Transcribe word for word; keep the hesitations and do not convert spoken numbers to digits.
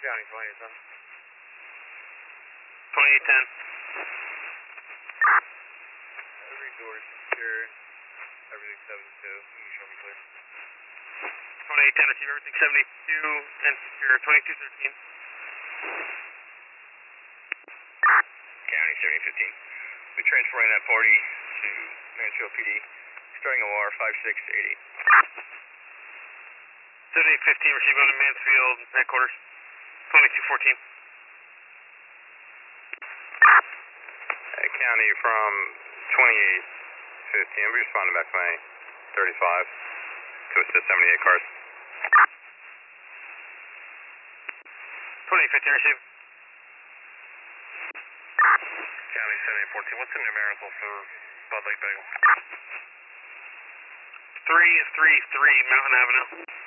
County twenty-seven. twenty-eight ten. Every door is secure. Everything seventy-two. You can show me clear. twenty-eight ten, receive everything seventy-two and secure. twenty-two thirteen. County seventy fifteen. We're transferring that party to Mansfield P D, starting O R five six eight eight. seventy-eight fifteen, receive going to Mansfield headquarters. twenty-two fourteen. Uh, County from twenty-eight fifteen. I'll be responding back to my thirty-five to assist seventy-eight cars. twenty-eight fifteen, receive. County seventy-eight fourteen. What's the numerical for Bud Lake Bagel? three three three Mountain Avenue.